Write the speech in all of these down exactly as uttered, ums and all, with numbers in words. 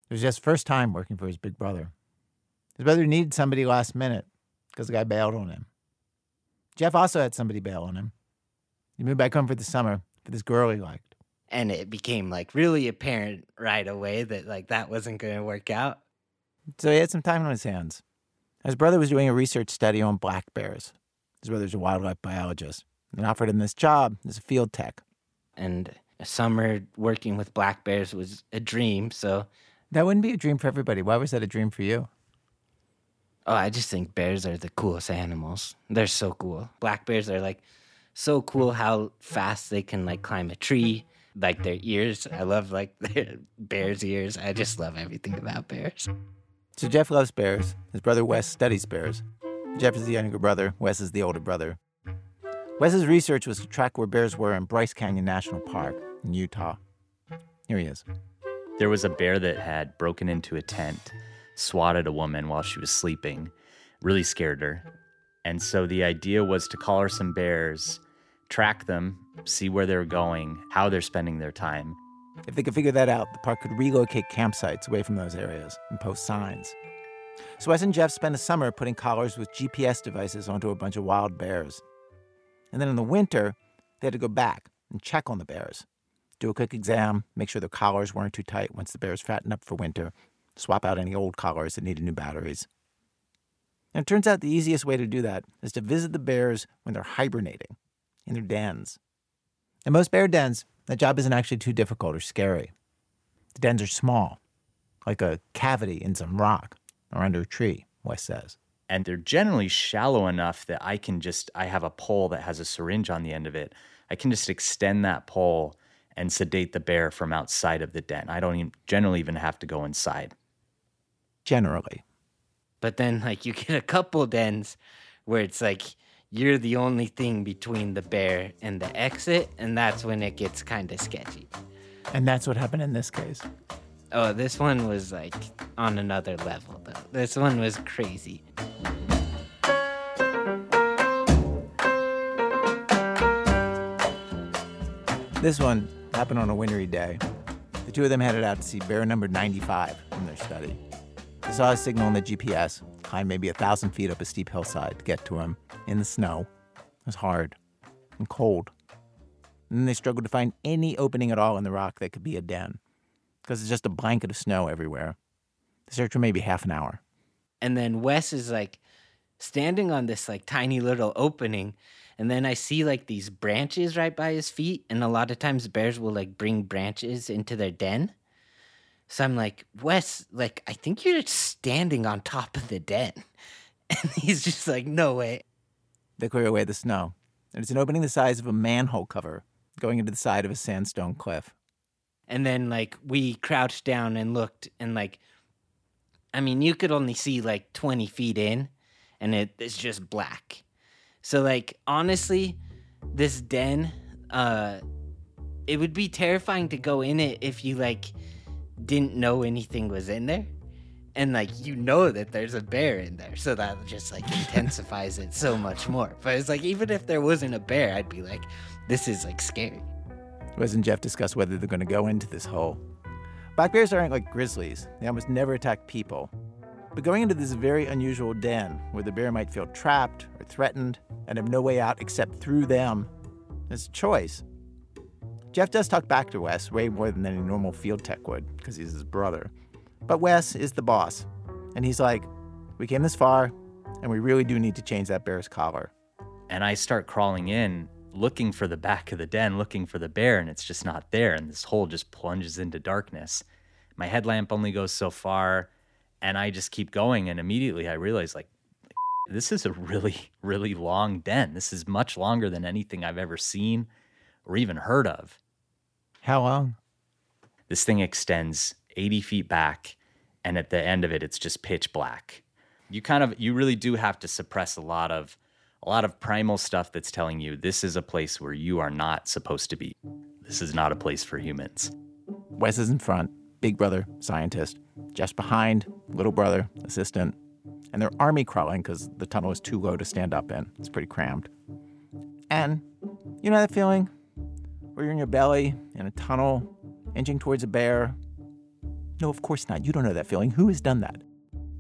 It was Jeff's first time working for his big brother. His brother needed somebody last minute because the guy bailed on him. Jeff also had somebody bail on him. He moved back home for the summer for this girl he liked. And it became, like, really apparent right away that, like, that wasn't going to work out. So he had some time on his hands. His brother was doing a research study on black bears. His brother's a wildlife biologist and offered him this job as a field tech. And a summer working with black bears was a dream, so... That wouldn't be a dream for everybody. Why was that a dream for you? Oh, I just think bears are the coolest animals. They're so cool. Black bears are, like, so cool how fast they can, like, climb a tree. Like, their ears. I love, like, their bears' ears. I just love everything about bears. So Jeff loves bears. His brother Wes studies bears. Jeff is the younger brother. Wes is the older brother. Wes's research was to track where bears were in Bryce Canyon National Park in Utah. Here he is. There was a bear that had broken into a tent, swatted a woman while she was sleeping, really scared her. And so the idea was to call her some bears, track them, see where they're going, how they're spending their time. If they could figure that out, the park could relocate campsites away from those areas and post signs. So Wes and Jeff spent a summer putting collars with G P S devices onto a bunch of wild bears. And then in the winter, they had to go back and check on the bears. Do a quick exam, make sure their collars weren't too tight once the bears fattened up for winter, swap out any old collars that needed new batteries. And it turns out the easiest way to do that is to visit the bears when they're hibernating, in their dens. In most bear dens, that job isn't actually too difficult or scary. The dens are small, like a cavity in some rock or under a tree, Wes says. And they're generally shallow enough that I can just, I have a pole that has a syringe on the end of it. I can just extend that pole and sedate the bear from outside of the den. I don't even generally even have to go inside. Generally. But then, like, you get a couple dens where it's like you're the only thing between the bear and the exit, and that's when it gets kind of sketchy. And that's what happened in this case. Oh, this one was, like, on another level, though. This one was crazy. This one happened on a wintry day. The two of them headed out to see bear number ninety-five from their study. They saw a signal on the G P S, climbed maybe a thousand feet up a steep hillside to get to him in the snow. It was hard and cold. And then they struggled to find any opening at all in the rock that could be a den, because it's just a blanket of snow everywhere. They searched for maybe half an hour. And then Wes is, like, standing on this, like, tiny little opening, and then I see, like, these branches right by his feet, and a lot of times bears will, like, bring branches into their den. So I'm like, Wes, like, I think you're standing on top of the den. And he's just like, no way. They clear away the snow, and it's an opening the size of a manhole cover going into the side of a sandstone cliff. And then, like, we crouched down and looked, and, like, I mean, you could only see, like, twenty feet in, and it, it's just black. So, like, honestly, this den, uh, it would be terrifying to go in it if you, like, didn't know anything was in there. And, like, you know that there's a bear in there, so that just, like, intensifies it so much more. But it's like, even if there wasn't a bear, I'd be like, this is, like, scary. Wes and Jeff discuss whether they're going to go into this hole. Black bears aren't like grizzlies. They almost never attack people. But going into this very unusual den where the bear might feel trapped or threatened and have no way out except through them, is a choice. Jeff does talk back to Wes way more than any normal field tech would because he's his brother. But Wes is the boss. And he's like, we came this far and we really do need to change that bear's collar. And I start crawling in, looking for the back of the den, looking for the bear, and it's just not there. And this hole just plunges into darkness. My headlamp only goes so far, and I just keep going. And immediately I realize, like, this is a really, really long den. This is much longer than anything I've ever seen or even heard of. How long? This thing extends eighty feet back, and at the end of it, it's just pitch black. You kind of, you really do have to suppress a lot of A lot of primal stuff that's telling you this is a place where you are not supposed to be. This is not a place for humans. Wes is in front, big brother, scientist. Jeff's behind, little brother, assistant. And they're army crawling because the tunnel is too low to stand up in. It's pretty cramped. And you know that feeling where you're in your belly in a tunnel, inching towards a bear? No, of course not. You don't know that feeling. Who has done that?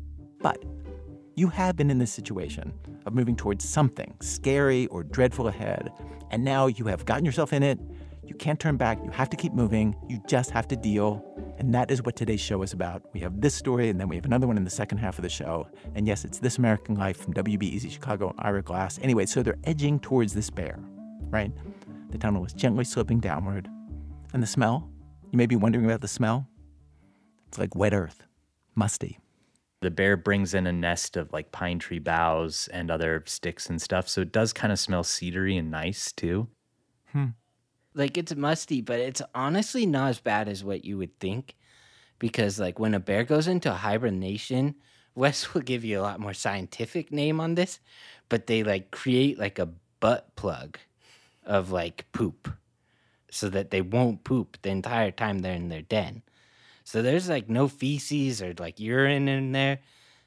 But you have been in this situation of moving towards something scary or dreadful ahead, and now you have gotten yourself in it. You can't turn back. You have to keep moving. You just have to deal. And that is what today's show is about. We have this story, and then we have another one in the second half of the show. And yes, it's This American Life from W B E Z Chicago and Ira Glass. Anyway, so they're edging towards this bear, right? The tunnel is gently sloping downward. And the smell? You may be wondering about the smell. It's like wet earth, musty. The bear brings in a nest of like pine tree boughs and other sticks and stuff. So it does kind of smell cedary and nice too. Hmm. Like, it's musty, but it's honestly not as bad as what you would think. Because, like, when a bear goes into hibernation, Wes will give you a lot more scientific name on this, but they, like, create, like, a butt plug of, like, poop so that they won't poop the entire time they're in their den. So there's, like, no feces or, like, urine in there.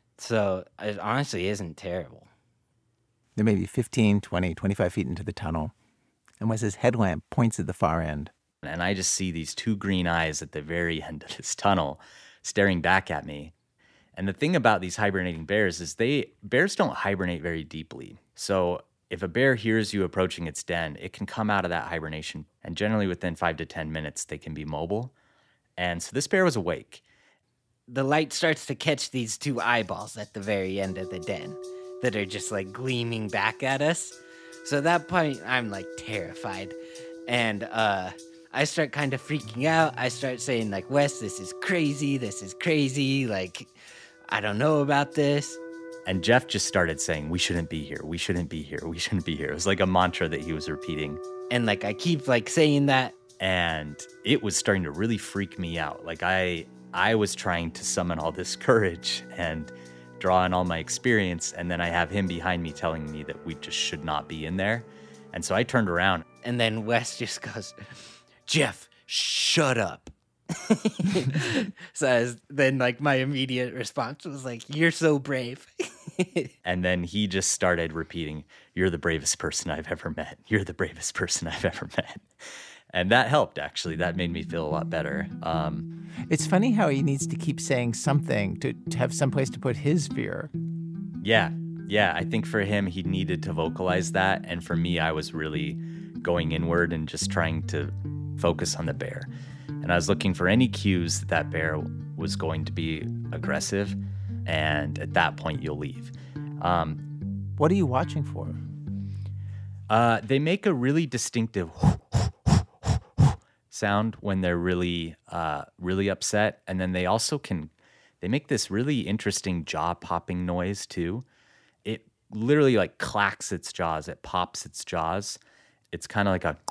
So it honestly isn't terrible. They're maybe fifteen, twenty, twenty-five feet into the tunnel. And Wes's headlamp points at the far end. And I just see these two green eyes at the very end of this tunnel staring back at me. And the thing about these hibernating bears is they bears don't hibernate very deeply. So if a bear hears you approaching its den, it can come out of that hibernation. And generally within five to ten minutes, they can be mobile. And so this bear was awake. The light starts to catch these two eyeballs at the very end of the den that are just like gleaming back at us. So at that point, I'm like terrified. And uh, I start kind of freaking out. I start saying like, Wes, this is crazy. This is crazy. Like, I don't know about this. And Jeff just started saying, we shouldn't be here. We shouldn't be here. We shouldn't be here. It was like a mantra that he was repeating. And like, I keep like saying that. And it was starting to really freak me out. Like I, I was trying to summon all this courage and draw on all my experience. And then I have him behind me telling me that we just should not be in there. And so I turned around. And then Wes just goes, Jeff, shut up. So I was, then like my immediate response was like, you're so brave. And then he just started repeating, you're the bravest person I've ever met. You're the bravest person I've ever met. And that helped, actually. That made me feel a lot better. Um, it's funny how he needs to keep saying something to, to have some place to put his fear. Yeah, yeah. I think for him, he needed to vocalize that. And for me, I was really going inward and just trying to focus on the bear. And I was looking for any cues that that bear was going to be aggressive. And at that point, you'll leave. Um, what are you watching for? Uh, they make a really distinctive sound when they're really, uh, really upset. And then they also can, they make this really interesting jaw popping noise too. It literally like clacks its jaws. It pops its jaws. It's kind of like a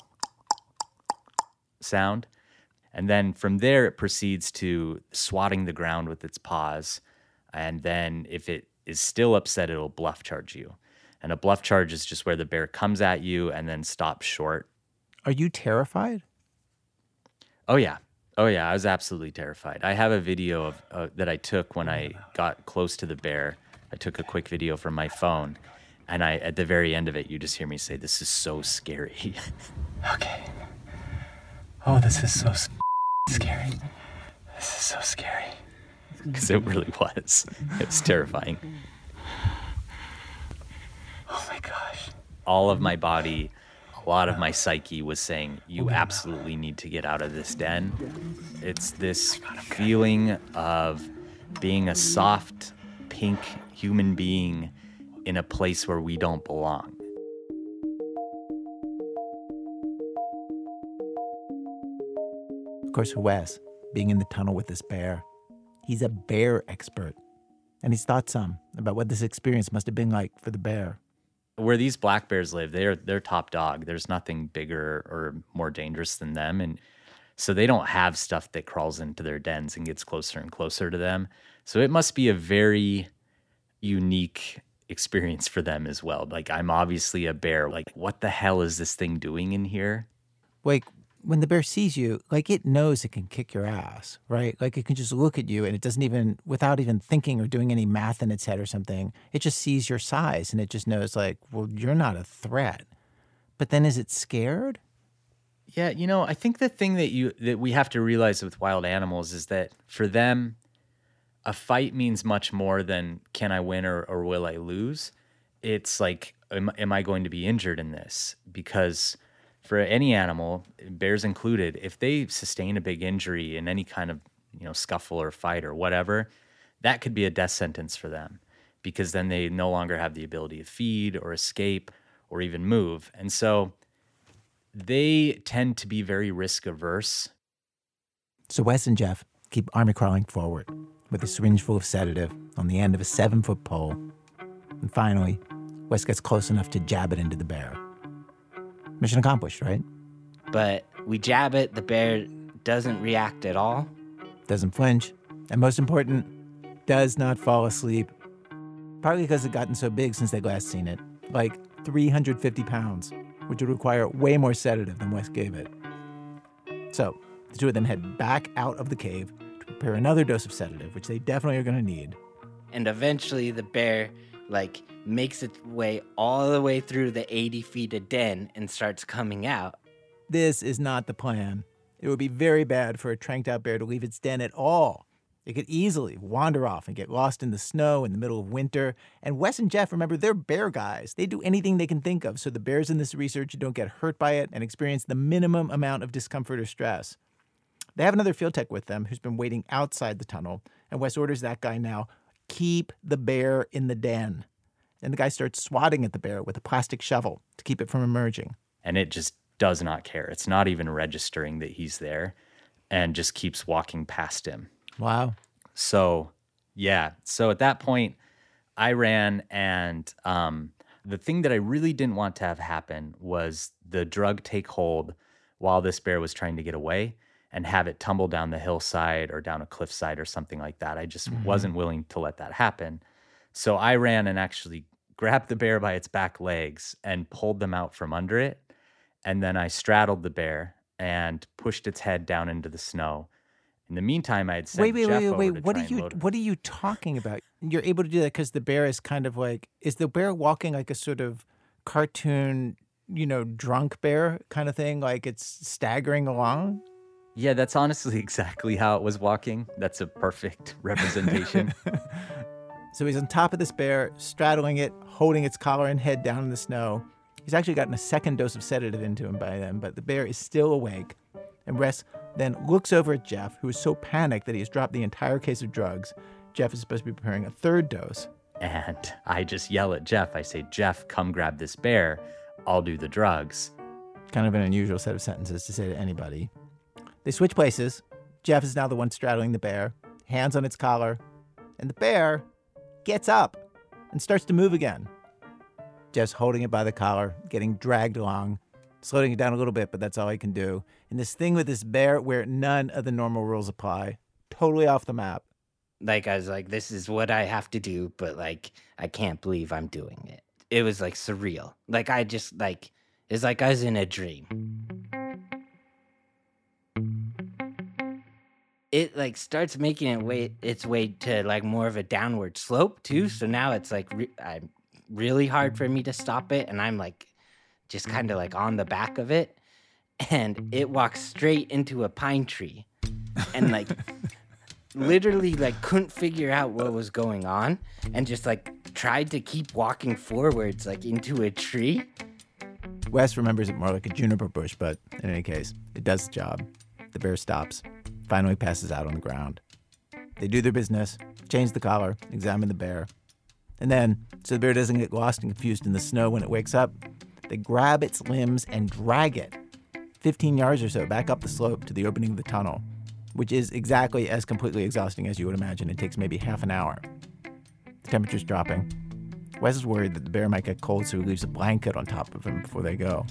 sound. And then from there, it proceeds to swatting the ground with its paws. And then if it is still upset, it'll bluff charge you. And a bluff charge is just where the bear comes at you and then stops short. Are you terrified? Oh, yeah. Oh, yeah. I was absolutely terrified. I have a video of uh, that I took when I got close to the bear. I took a quick video from my phone. And I, at the very end of it, you just hear me say, this is so scary. Okay. Oh, this is so scary. This is so scary. Because it really was. It was terrifying. Oh, my gosh. All of my body, a lot of my psyche was saying, you absolutely need to get out of this den. It's this feeling of being a soft, pink human being in a place where we don't belong. Of course, Wes, being in the tunnel with this bear, he's a bear expert. And he's thought some about what this experience must have been like for the bear. Where these black bears live, they're they're top dog. There's nothing bigger or more dangerous than them. And so they don't have stuff that crawls into their dens and gets closer and closer to them. So it must be a very unique experience for them as well. Like, I'm obviously a bear. Like, what the hell is this thing doing in here? Like, when the bear sees you, like, it knows it can kick your ass, right? Like, it can just look at you and it doesn't even, without even thinking or doing any math in its head or something, it just sees your size and it just knows, like, well, you're not a threat. But then is it scared? Yeah, you know, I think the thing that you that we have to realize with wild animals is that for them, a fight means much more than can I win or, or will I lose. It's like, am, am I going to be injured in this? Because for any animal, bears included, if they sustain a big injury in any kind of, you know, scuffle or fight or whatever, that could be a death sentence for them, because then they no longer have the ability to feed or escape or even move. And so they tend to be very risk averse. So Wes and Jeff keep army crawling forward with a syringe full of sedative on the end of a seven-foot pole. And finally, Wes gets close enough to jab it into the bear. Mission accomplished, right? But we jab it, the bear doesn't react at all. Doesn't flinch. And most important, does not fall asleep. Partly because it's gotten so big since they'd last seen it. Like three hundred fifty pounds, which would require way more sedative than Wes gave it. So the two of them head back out of the cave to prepare another dose of sedative, which they definitely are going to need. And eventually the bear, like, makes its way all the way through the eighty feet of den and starts coming out. This is not the plan. It would be very bad for a tranked out bear to leave its den at all. It could easily wander off and get lost in the snow in the middle of winter. And Wes and Jeff, remember, they're bear guys. They do anything they can think of so the bears in this research don't get hurt by it and experience the minimum amount of discomfort or stress. They have another field tech with them who's been waiting outside the tunnel, and Wes orders that guy now, keep the bear in the den. And the guy starts swatting at the bear with a plastic shovel to keep it from emerging. And it just does not care. It's not even registering that he's there and just keeps walking past him. Wow. So, yeah. So at that point, I ran, and um, the thing that I really didn't want to have happen was the drug take hold while this bear was trying to get away and have it tumble down the hillside or down a cliffside or something like that. I just mm-hmm. wasn't willing to let that happen. So I ran and actually grabbed the bear by its back legs and pulled them out from under it. And then I straddled the bear and pushed its head down into the snow. In the meantime, I had sent wait, wait, Jeff wait, over wait. to What try are and you? load him. What are you talking about? You're able to do that because the bear is kind of like, is the bear walking like a sort of cartoon, you know, drunk bear kind of thing? Like it's staggering along? Yeah, that's honestly exactly how it was walking. That's a perfect representation. So he's on top of this bear, straddling it, holding its collar and head down in the snow. He's actually gotten a second dose of sedative into him by then, but the bear is still awake. And Wes then looks over at Jeff, who is so panicked that he has dropped the entire case of drugs. Jeff is supposed to be preparing a third dose. And I just yell at Jeff. I say, Jeff, come grab this bear. I'll do the drugs. Kind of an unusual set of sentences to say to anybody. They switch places. Jeff is now the one straddling the bear, hands on its collar, and the bear gets up and starts to move again. Jeff's holding it by the collar, getting dragged along, slowing it down a little bit, but that's all he can do. And this thing with this bear where none of the normal rules apply, totally off the map. Like, I was like, this is what I have to do, but, like, I can't believe I'm doing it. It was, like, surreal. Like, I just, like, it's like I was in a dream. It, like, starts making it way, its way to, like, more of a downward slope, too. So now it's, like, re- I'm really hard for me to stop it, and I'm, like, just kind of, like, on the back of it. And it walks straight into a pine tree. And, like... literally like couldn't figure out what was going on and just like tried to keep walking forwards like into a tree. Wes remembers it more like a juniper bush, but in any case, it does the job. The bear stops, finally passes out on the ground. They do their business, change the collar, examine the bear. And then, so the bear doesn't get lost and confused in the snow when it wakes up, they grab its limbs and drag it fifteen yards or so back up the slope to the opening of the tunnel, which is exactly as completely exhausting as you would imagine. It takes maybe half an hour. The temperature's dropping. Wes is worried that the bear might get cold, so he leaves a blanket on top of him before they go.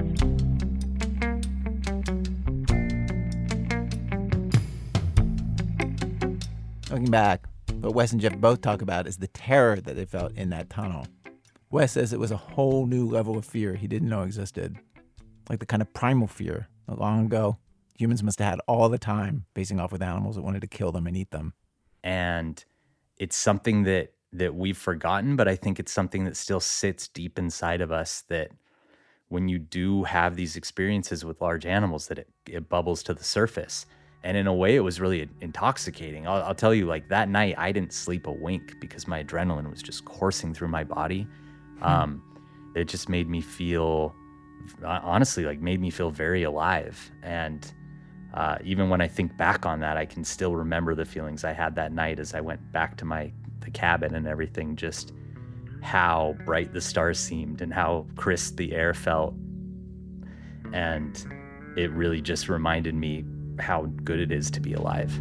Looking back, what Wes and Jeff both talk about is the terror that they felt in that tunnel. Wes says it was a whole new level of fear he didn't know existed, like the kind of primal fear that long ago humans must have had all the time facing off with animals that wanted to kill them and eat them. And it's something that that we've forgotten, but I think it's something that still sits deep inside of us that when you do have these experiences with large animals that it, it bubbles to the surface. And in a way, it was really intoxicating. I'll, I'll tell you, like that night, I didn't sleep a wink because my adrenaline was just coursing through my body. Hmm. Um, it just made me feel, honestly, like made me feel very alive. And uh, even when I think back on that, I can still remember the feelings I had that night as I went back to my the cabin and everything, just how bright the stars seemed and how crisp the air felt. And it really just reminded me how good it is to be alive.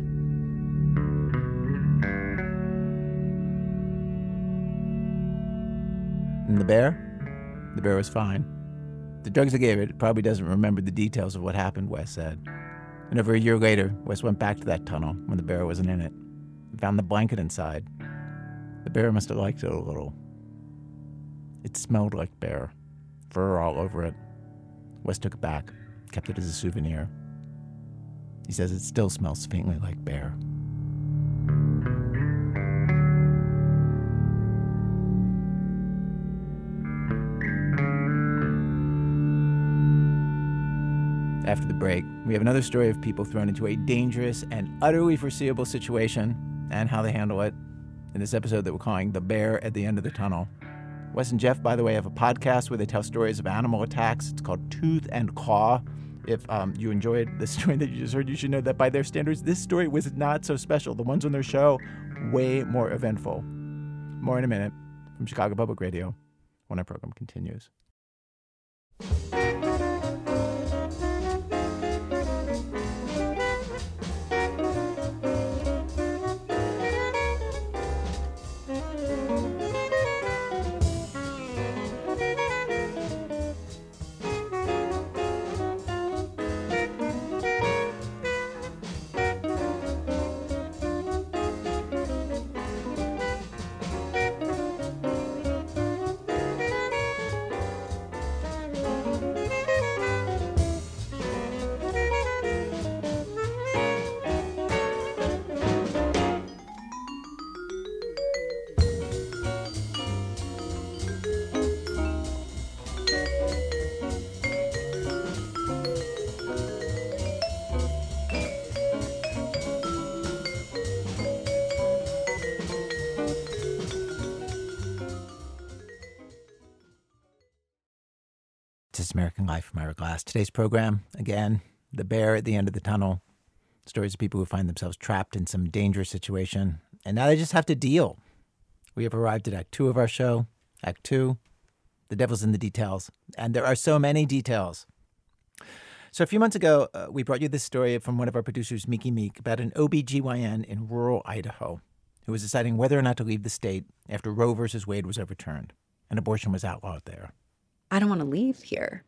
And the bear? The bear was fine. The drugs I gave it, it probably doesn't remember the details of what happened, Wes said. And over a year later, Wes went back to that tunnel when the bear wasn't in it and found the blanket inside. The bear must have liked it a little. It smelled like bear, fur all over it. Wes took it back, kept it as a souvenir. He says it still smells faintly like bear. After the break, we have another story of people thrown into a dangerous and utterly foreseeable situation and how they handle it in this episode that we're calling The Bear at the End of the Tunnel. Wes and Jeff, by the way, have a podcast where they tell stories of animal attacks. It's called Tooth and Claw. If um, you enjoyed the story that you just heard, you should know that by their standards, this story was not so special. The ones on their show, way more eventful. More in a minute from Chicago Public Radio when our program continues. This is American Life from Ira Glass. Today's program, again, The Bear at the End of the Tunnel. Stories of people who find themselves trapped in some dangerous situation, and now they just have to deal. We have arrived at Act Two of our show. Act Two, the devil's in the details. And there are so many details. So a few months ago, uh, we brought you this story from one of our producers, Miki Meek, about an O B G Y N in rural Idaho who was deciding whether or not to leave the state after Roe versus Wade was overturned and abortion was outlawed there. I don't want to leave here.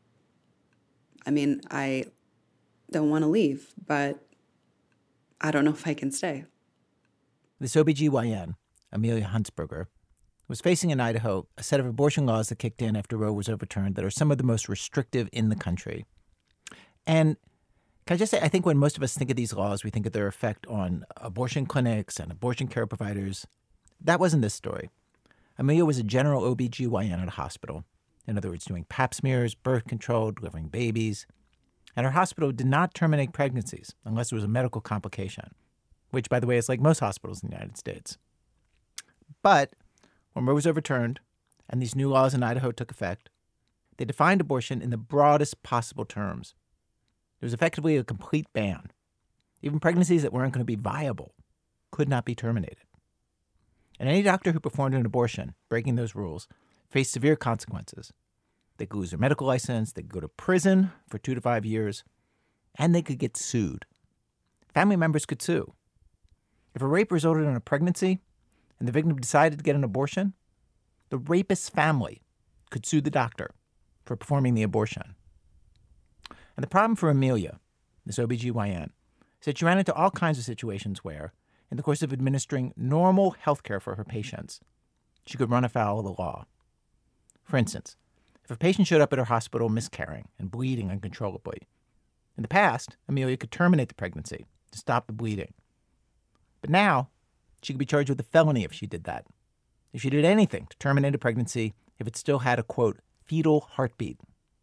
I mean, I don't want to leave, but I don't know if I can stay. This O B G Y N, Amelia Huntsberger, was facing in Idaho a set of abortion laws that kicked in after Roe was overturned that are some of the most restrictive in the country. And can I just say, I think when most of us think of these laws, we think of their effect on abortion clinics and abortion care providers. That wasn't this story. Amelia was a general O B G Y N at a hospital. In other words, doing pap smears, birth control, delivering babies. And her hospital did not terminate pregnancies unless there was a medical complication, which, by the way, is like most hospitals in the United States. But when Roe was overturned and these new laws in Idaho took effect, they defined abortion in the broadest possible terms. There was effectively a complete ban. Even pregnancies that weren't going to be viable could not be terminated. And any doctor who performed an abortion, breaking those rules, faced severe consequences. They could lose their medical license, they could go to prison for two to five years, and they could get sued. Family members could sue. If a rape resulted in a pregnancy and the victim decided to get an abortion, the rapist's family could sue the doctor for performing the abortion. And the problem for Amelia, this O B G Y N, is that she ran into all kinds of situations where, in the course of administering normal health care for her patients, she could run afoul of the law. For instance, if a patient showed up at her hospital miscarrying and bleeding uncontrollably, in the past, Amelia could terminate the pregnancy to stop the bleeding. But now, she could be charged with a felony if she did that. If she did anything to terminate a pregnancy, if it still had a, quote, fetal heartbeat,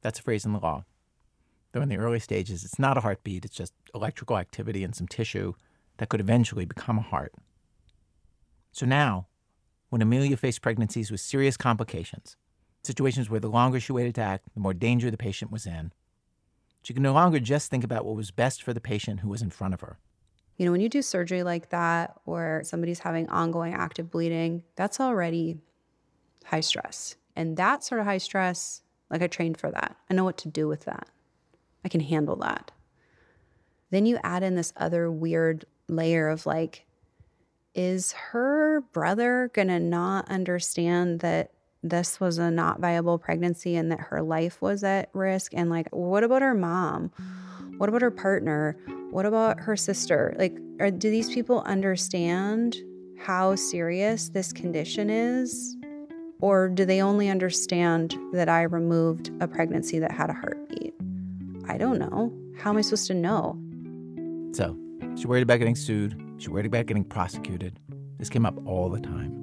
That's a phrase in the law. Though in the early stages, it's not a heartbeat, it's just electrical activity in some tissue that could eventually become a heart. So now, when Amelia faced pregnancies with serious complications, situations where the longer she waited to act, the more danger the patient was in, she could no longer just think about what was best for the patient who was in front of her. You know, when you do surgery like that, or somebody's having ongoing active bleeding, that's already high stress. And that sort of high stress, like I trained for that. I know what to do with that. I can handle that. Then you add in this other weird layer of like, is her brother gonna not understand that this was a not viable pregnancy and that her life was at risk? And like, what about her mom? What about her partner? What about her sister? Like, are, do these people understand how serious this condition is? Or do they only understand that I removed a pregnancy that had a heartbeat? I don't know. How am I supposed to know? So, she worried about getting sued. She worried about getting prosecuted. This came up all the time.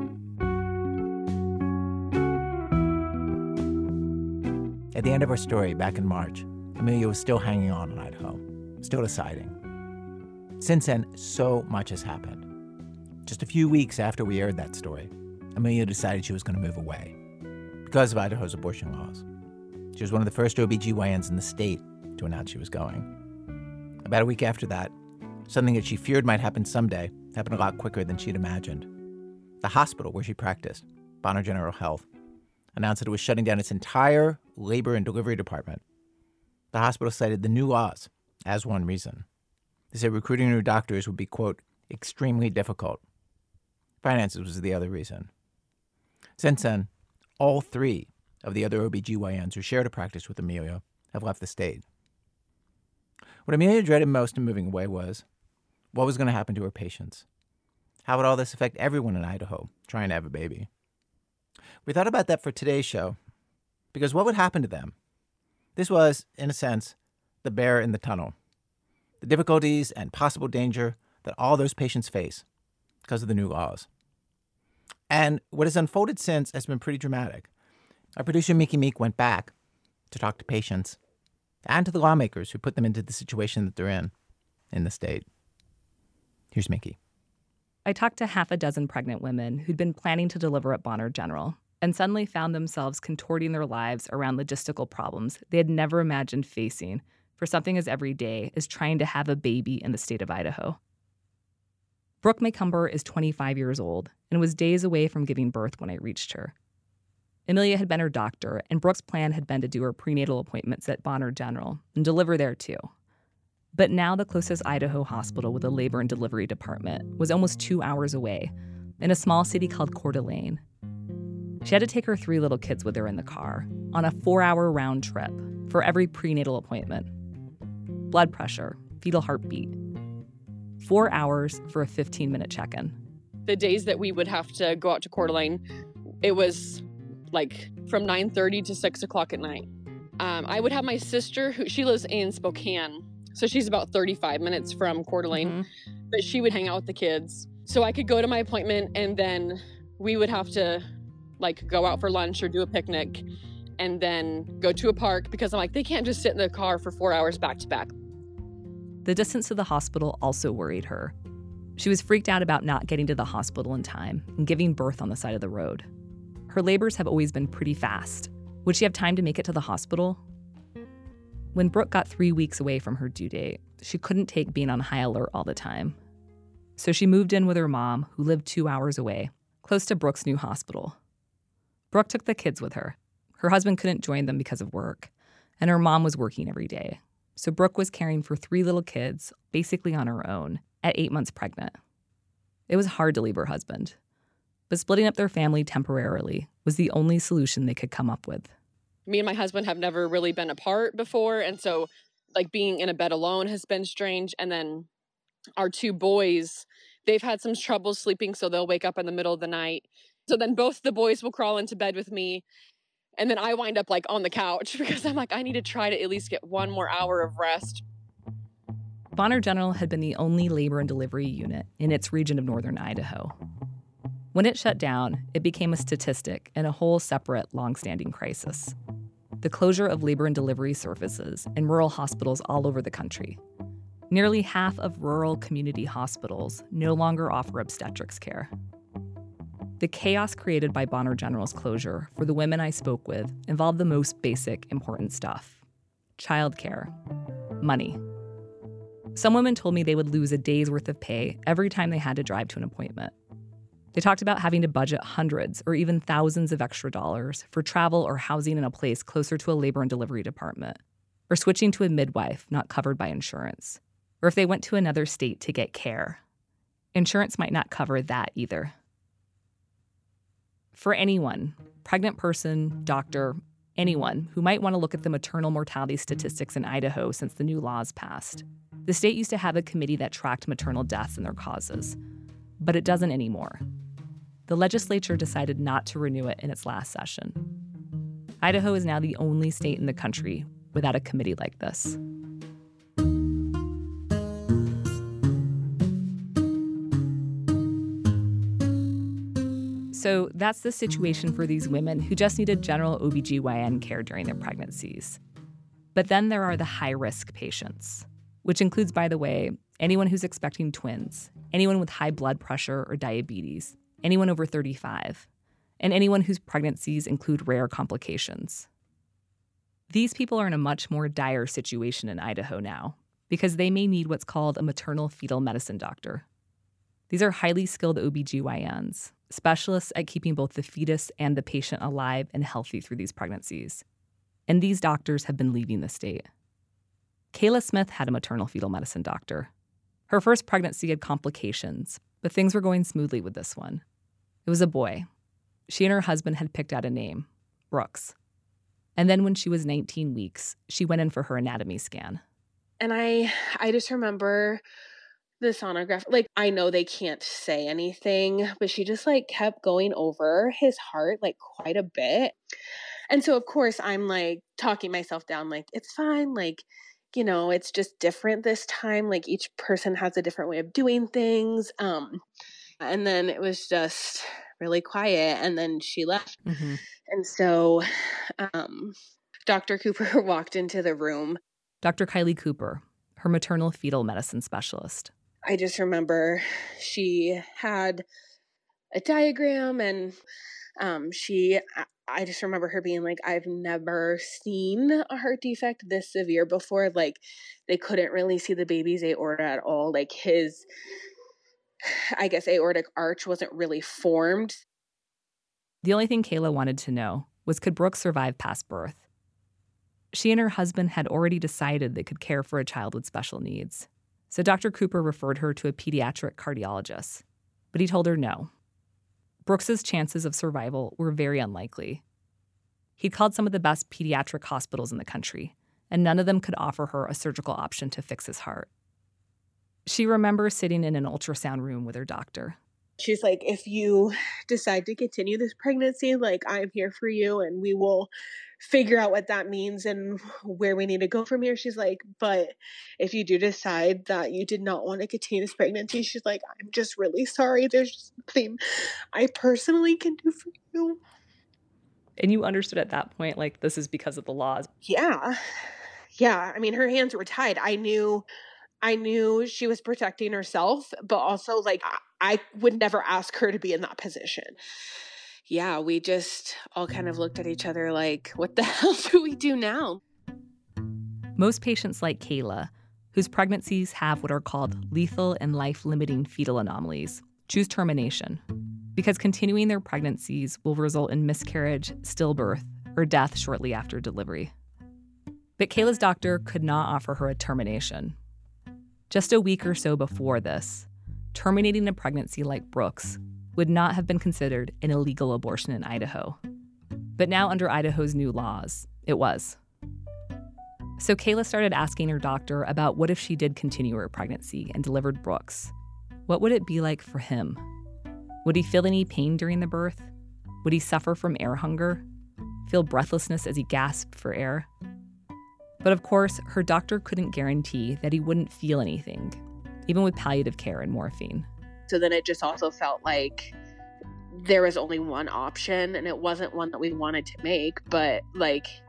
At the end of our story, back in March, Amelia was still hanging on in Idaho, still deciding. Since then, so much has happened. Just a few weeks after we aired that story, Amelia decided she was going to move away because of Idaho's abortion laws. She was one of the first O B G Y Ns in the state to announce she was going. About a week after that, something that she feared might happen someday happened a lot quicker than she'd imagined. The hospital where she practiced, Bonner General Health, announced that it was shutting down its entire labor and delivery department. The hospital cited the new laws as one reason. They said recruiting new doctors would be, quote, extremely difficult. Finances was the other reason. Since then, all three of the other O B G Y Ns who shared a practice with Amelia have left the state. What Amelia dreaded most in moving away was what was going to happen to her patients. How would all this affect everyone in Idaho trying to have a baby? We thought about that for today's show, because what would happen to them? This was, in a sense, the bear in the tunnel. The difficulties and possible danger that all those patients face because of the new laws. And what has unfolded since has been pretty dramatic. Our producer, Mickey Meek, went back to talk to patients and to the lawmakers who put them into the situation that they're in in the state. Here's Mickey. I talked to half a dozen pregnant women who'd been planning to deliver at Bonner General and suddenly found themselves contorting their lives around logistical problems they had never imagined facing for something as everyday as trying to have a baby in the state of Idaho. Brooke McCumber is twenty-five years old and was days away from giving birth when I reached her. Amelia had been her doctor, and Brooke's plan had been to do her prenatal appointments at Bonner General and deliver there too. But now the closest Idaho hospital with a labor and delivery department was almost two hours away, in a small city called Coeur d'Alene. She had to take her three little kids with her in the car on a four-hour round trip for every prenatal appointment. Blood pressure, fetal heartbeat. Four hours for a fifteen-minute check-in. The days that we would have to go out to Coeur d'Alene, it was like from nine thirty to six o'clock at night. Um, I would have my sister, who she lives in Spokane, so she's about thirty-five minutes from Coeur d'Alene, mm-hmm. but she would hang out with the kids. So I could go to my appointment, and then we would have to like go out for lunch or do a picnic and then go to a park, because I'm like, they can't just sit in the car for four hours back to back. The distance to the hospital also worried her. She was freaked out about not getting to the hospital in time and giving birth on the side of the road. Her labors have always been pretty fast. Would she have time to make it to the hospital? When Brooke got three weeks away from her due date, she couldn't take being on high alert all the time. So she moved in with her mom, who lived two hours away, close to Brooke's new hospital. Brooke took the kids with her. Her husband couldn't join them because of work, and her mom was working every day. So Brooke was caring for three little kids, basically on her own, at eight months pregnant. It was hard to leave her husband, but splitting up their family temporarily was the only solution they could come up with. Me and my husband have never really been apart before, and so like being in a bed alone has been strange. And then our two boys, they've had some trouble sleeping, so they'll wake up in the middle of the night. So then both the boys will crawl into bed with me, and then I wind up like on the couch because I'm like, I need to try to at least get one more hour of rest. Bonner General had been the only labor and delivery unit in its region of northern Idaho. When it shut down, it became a statistic in a whole separate, long-standing crisis. the closure of labor and delivery services in rural hospitals all over the country. Nearly half of rural community hospitals no longer offer obstetrics care. The chaos created by Bonner General's closure for the women I spoke with involved the most basic, important stuff: childcare, money. Some women told me they would lose a day's worth of pay every time they had to drive to an appointment. They talked about having to budget hundreds or even thousands of extra dollars for travel or housing in a place closer to a labor and delivery department, or switching to a midwife not covered by insurance, or if they went to another state to get care. Insurance might not cover that either. For anyone, pregnant person, doctor, anyone who might want to look at the maternal mortality statistics in Idaho since the new laws passed, the state used to have a committee that tracked maternal deaths and their causes, but it doesn't anymore. The legislature decided not to renew it in its last session. Idaho is now the only state in the country without a committee like this. So that's the situation for these women who just needed general O B G Y N care during their pregnancies. But then there are the high-risk patients, which includes, by the way, anyone who's expecting twins, anyone with high blood pressure or diabetes, anyone over thirty-five, and anyone whose pregnancies include rare complications. These people are in a much more dire situation in Idaho now because they may need what's called a maternal fetal medicine doctor. These are highly skilled O B G Y Ns, specialists at keeping both the fetus and the patient alive and healthy through these pregnancies. And these doctors have been leaving the state. Kayla Smith had a maternal fetal medicine doctor. Her first pregnancy had complications, but things were going smoothly with this one. It was a boy. She and her husband had picked out a name, Brooks. And then when she was nineteen weeks, she went in for her anatomy scan. And I I just remember the sonographer, like, I know they can't say anything, but she just like kept going over his heart like quite a bit. And so of course I'm like talking myself down, like, it's fine, like, you know, it's just different this time, like each person has a different way of doing things. Um and then it was just really quiet, and then she left. Mm-hmm. And so um Doctor Cooper walked into the room. Doctor Kylie Cooper, her maternal fetal medicine specialist. I just remember she had a diagram, and um, she, I just remember her being like, I've never seen a heart defect this severe before. Like, they couldn't really see the baby's aorta at all. Like, his, I guess, aortic arch wasn't really formed. The only thing Kayla wanted to know was, could Brooke survive past birth? She and her husband had already decided they could care for a child with special needs. So Doctor Cooper referred her to a pediatric cardiologist, but he told her no. Brooks's chances of survival were very unlikely. He'd called some of the best pediatric hospitals in the country, and none of them could offer her a surgical option to fix his heart. She remembers sitting in an ultrasound room with her doctor. She's like, if you decide to continue this pregnancy, like, I'm here for you, and we will figure out what that means and where we need to go from here. She's like, but if you do decide that you did not want to continue this pregnancy, she's like, I'm just really sorry. There's nothing I personally can do for you. And you understood at that point, like, this is because of the laws. Yeah. Yeah. I mean, her hands were tied. I knew, I knew she was protecting herself, but also, like, I, I would never ask her to be in that position. Yeah, we just all kind of looked at each other like, what the hell do we do now? Most patients like Kayla, whose pregnancies have what are called lethal and life-limiting fetal anomalies, choose termination because continuing their pregnancies will result in miscarriage, stillbirth, or death shortly after delivery. But Kayla's doctor could not offer her a termination. Just a week or so before this, terminating a pregnancy like Brooke's would not have been considered an illegal abortion in Idaho. But now under Idaho's new laws, it was. So Kayla started asking her doctor about what if she did continue her pregnancy and delivered Brooks. What would it be like for him? Would he feel any pain during the birth? Would he suffer from air hunger? Feel breathlessness as he gasped for air? But of course, her doctor couldn't guarantee that he wouldn't feel anything, even with palliative care and morphine. So then it just also felt like there was only one option, and it wasn't one that we wanted to make, but like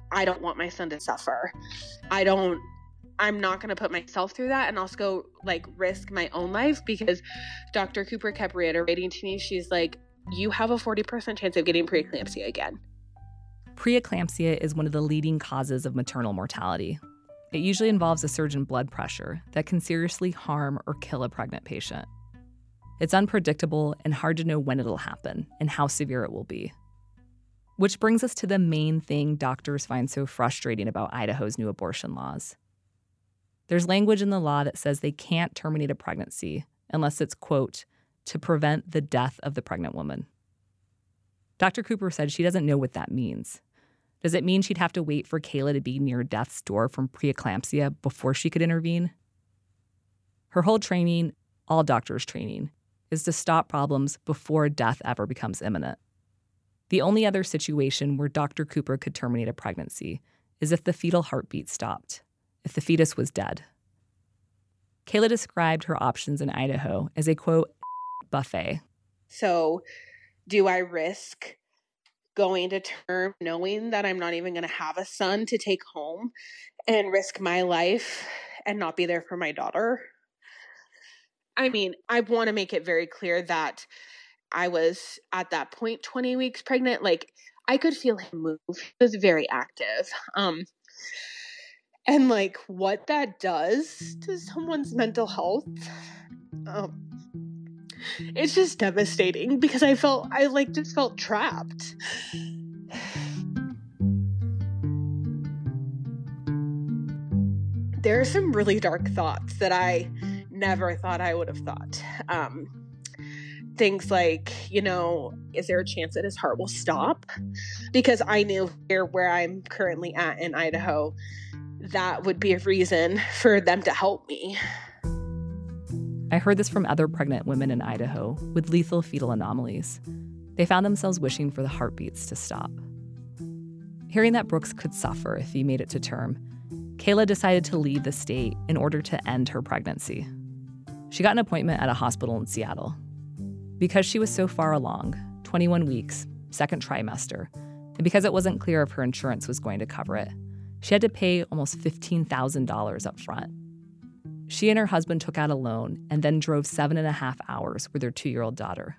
I don't want my son to suffer. I don't, I'm not going to put myself through that and also like risk my own life, because Doctor Cooper kept reiterating to me, she's like, you have a forty percent chance of getting preeclampsia again. Preeclampsia is one of the leading causes of maternal mortality. It usually involves a surge in blood pressure that can seriously harm or kill a pregnant patient. It's unpredictable and hard to know when it'll happen and how severe it will be. Which brings us to the main thing doctors find so frustrating about Idaho's new abortion laws. There's language in the law that says they can't terminate a pregnancy unless it's, quote, to prevent the death of the pregnant woman. Doctor Cooper said she doesn't know what that means. Does it mean she'd have to wait for Kayla to be near death's door from preeclampsia before she could intervene? Her whole training, all doctors' training, is to stop problems before death ever becomes imminent. The only other situation where Doctor Cooper could terminate a pregnancy is if the fetal heartbeat stopped, if the fetus was dead. Kayla described her options in Idaho as a, quote, buffet. So do I risk going to term knowing that I'm not even going to have a son to take home and risk my life and not be there for my daughter? I mean, I want to make it very clear that I was at that point twenty weeks pregnant. Like, I could feel him move. He was very active. Um, and like what that does to someone's mental health, um, it's just devastating, because I felt, I like just felt trapped. There are some really dark thoughts that I never thought I would have thought. Um, things like, you know, is there a chance that his heart will stop? Because I knew here where I'm currently at in Idaho, that would be a reason for them to help me. I heard this from other pregnant women in Idaho with lethal fetal anomalies. They found themselves wishing for the heartbeats to stop. Hearing that Brooks could suffer if he made it to term, Kayla decided to leave the state in order to end her pregnancy. She got an appointment at a hospital in Seattle. Because she was so far along, twenty-one weeks, second trimester, and because it wasn't clear if her insurance was going to cover it, she had to pay almost fifteen thousand dollars up front. She and her husband took out a loan and then drove seven and a half hours with their two-year-old daughter.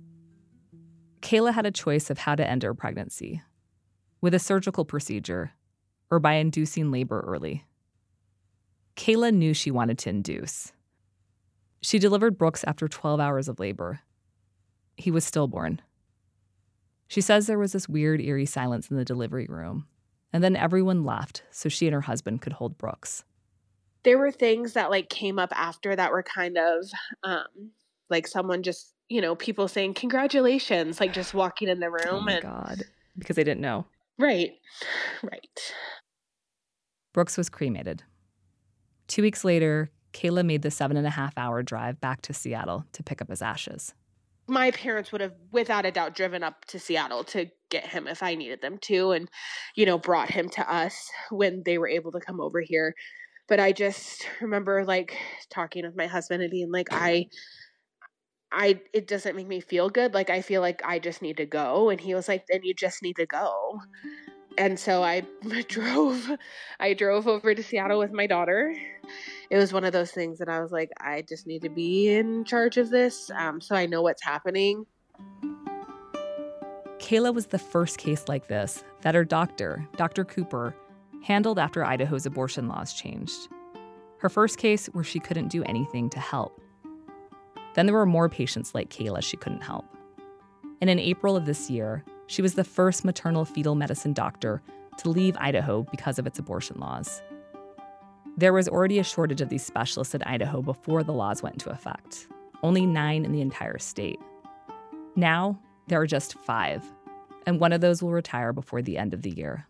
Kayla had a choice of how to end her pregnancy, with a surgical procedure or by inducing labor early. Kayla knew she wanted to induce. She delivered Brooks after twelve hours of labor. He was stillborn. She says there was this weird, eerie silence in the delivery room, and then everyone left so she and her husband could hold Brooks. There were things that like came up after that were kind of um, like someone just, you know, people saying congratulations, like just walking in the room. Oh my and God, because they didn't know. Right, right. Brooks was cremated. Two weeks later, Kayla made the seven and a half hour drive back to Seattle to pick up his ashes. My parents would have, without a doubt, driven up to Seattle to get him if I needed them to, and, you know, brought him to us when they were able to come over here. But I just remember, like, talking with my husband and being like, I, I, it doesn't make me feel good. Like, I feel like I just need to go. And he was like, then you just need to go. And so I drove, I drove over to Seattle with my daughter. It was one of those things that I was like, I just need to be in charge of this, um, so I know what's happening. Kayla was the first case like this that her doctor, Doctor Cooper, handled after Idaho's abortion laws changed. Her first case where she couldn't do anything to help. Then there were more patients like Kayla she couldn't help. And in April of this year, she was the first maternal fetal medicine doctor to leave Idaho because of its abortion laws. There was already a shortage of these specialists in Idaho before the laws went into effect, only nine in the entire state. Now, there are just five, and one of those will retire before the end of the year.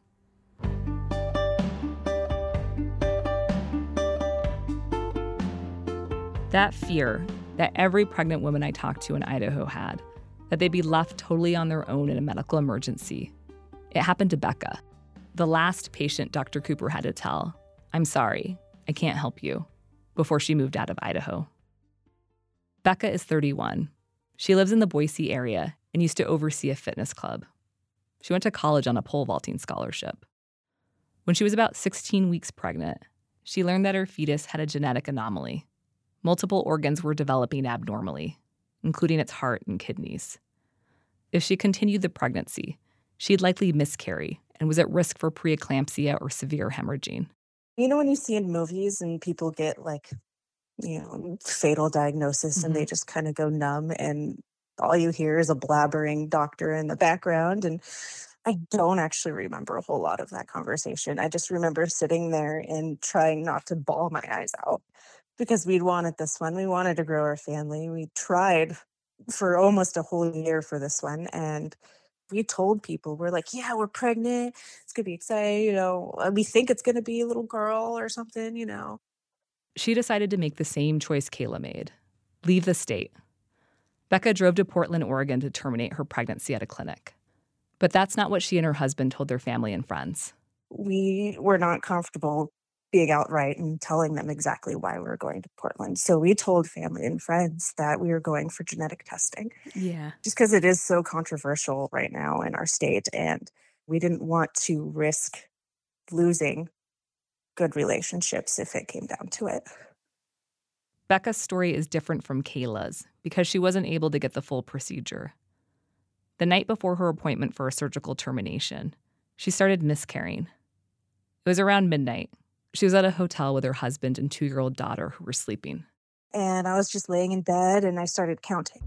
That fear that every pregnant woman I talked to in Idaho had, that they'd be left totally on their own in a medical emergency, it happened to Becca, the last patient Doctor Cooper had to tell, "I'm sorry, I can't help you," before she moved out of Idaho. Becca is thirty-one. She lives in the Boise area and used to oversee a fitness club. She went to college on a pole vaulting scholarship. When she was about sixteen weeks pregnant, she learned that her fetus had a genetic anomaly. Multiple organs were developing abnormally, including its heart and kidneys. If she continued the pregnancy, she'd likely miscarry and was at risk for preeclampsia or severe hemorrhaging. You know, when you see in movies and people get like, you know, fatal diagnosis mm-hmm. and they just kind of go numb and all you hear is a blabbering doctor in the background. And I don't actually remember a whole lot of that conversation. I just remember sitting there and trying not to bawl my eyes out because we'd wanted this one. We wanted to grow our family. We tried for almost a whole year for this one. And we told people, we're like, yeah, we're pregnant. It's going to be exciting. You know, we think it's going to be a little girl or something, you know. She decided to make the same choice Kayla made, leave the state. Becca drove to Portland, Oregon to terminate her pregnancy at a clinic. But that's not what she and her husband told their family and friends. We were not comfortable being outright and telling them exactly why we were going to Portland. So we told family and friends that we were going for genetic testing. Yeah. Just because it is so controversial right now in our state. And we didn't want to risk losing good relationships if it came down to it. Becca's story is different from Kayla's because she wasn't able to get the full procedure. The night before her appointment for a surgical termination, she started miscarrying. It was around midnight. She was at a hotel with her husband and two-year-old daughter who were sleeping. And I was just laying in bed and I started counting